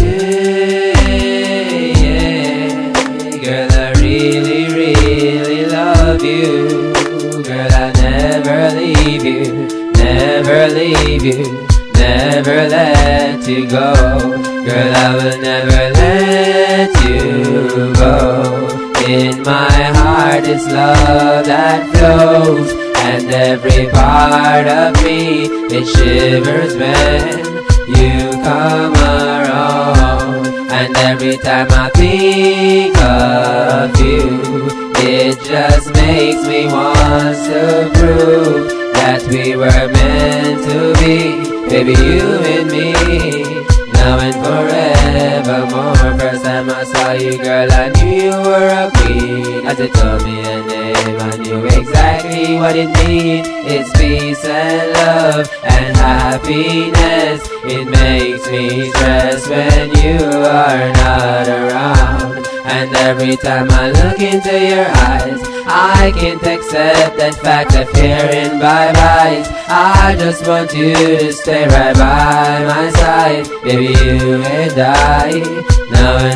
yeah. Girl, I really, really love you. Girl, I'll never leave you, never leave you, never let you go. Girl, I will never let you go. In my heart is love that flows, and every part of me, it shivers when you come around. And every time I think of you, it just makes me want to prove that we were meant to be, baby, you and me, now and forevermore. First time I saw you, girl, I knew you were a queen. As you told me your name, I knew exactly what it means. It's peace and love and happiness. It makes me stress when you are not around. And every time I look into your eyes, I can't accept that fact of hearing bye-byes. I just want you to stay right by my side, baby, you and I, now and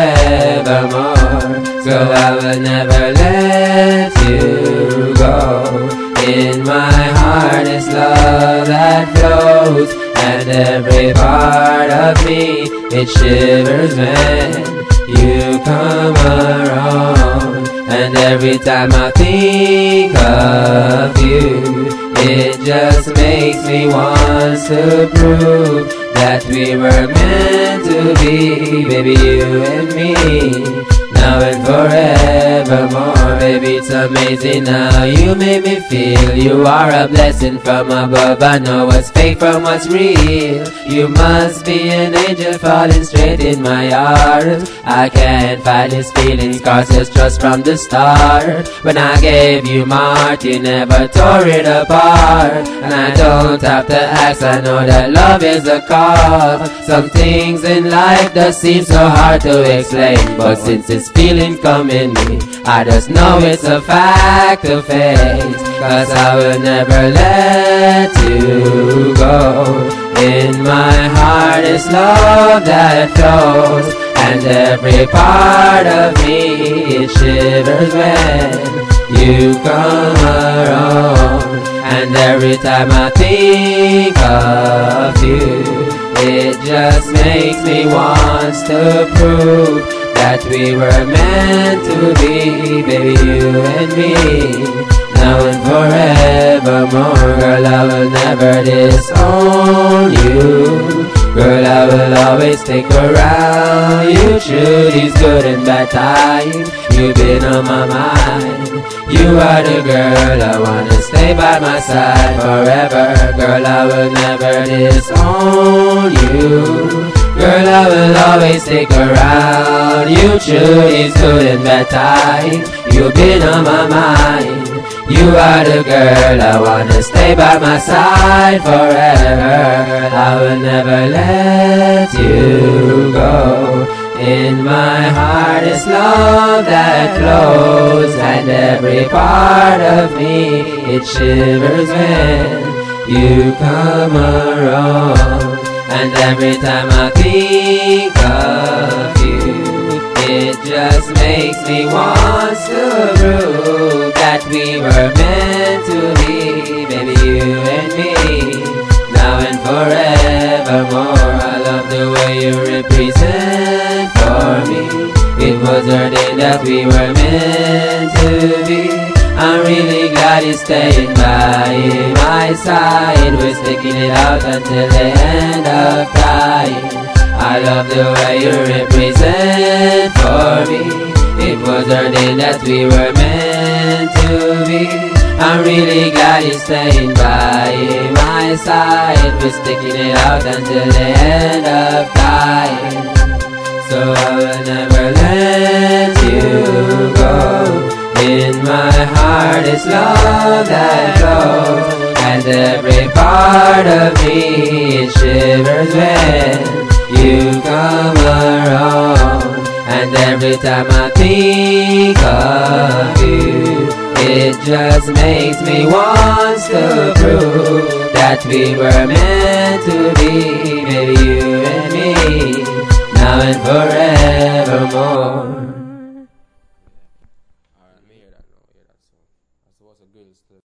forevermore. So I will never let you go. In my heart is love that flows, and every part of me, it shivers when you come around. And every time I think of you, it just makes me want to prove that we were meant to be, baby, you and me, now and forevermore. Baby, it's amazing how you make me feel. You are a blessing from above. I know what's fake from what's real. You must be an angel falling straight in my arms. I can't fight these feelings, cause it's just from the start. When I gave you my heart, you never tore it apart. And I don't have to ask, I know that love is a cause. Some things in life that seem so hard to explain, but since this feeling come in me, I just know it's a fact to face. Cause I will never let you go. In my heart is love that flows, and every part of me, it shivers when you come around. And every time I think of you, it just makes me want to prove that we were meant to be, baby, you and me, now and forevermore. Girl, I will never disown you. Girl, I will always stick around you through these good and bad times. You've been on my mind. You are the girl I wanna stay by my side forever. Girl, I will never disown you. Girl, I will always stick around you through these good and bad times. You've been on my mind. You are the girl I wanna stay by my side forever. I will never let you go. In my heart is love that flows, and every part of me, it shivers when you come around. And every time I think of you, it just makes me want to prove that we were meant to be, baby, you and me, now and forevermore. I love the way you represent for me. It was ordained that we were meant to be. I'm really glad you're staying by my side. We're sticking it out until the end of time. I love the way you represent for me. It was ordained that we were meant to be. I'm really glad you're staying by my side. We're sticking it out until the end of time. So I will never let you go. In my heart is love that flows, and every part of me, it shivers when you come around. And every time I think of you, it just makes me want to prove that we were meant to be, baby, you and me, now and forevermore.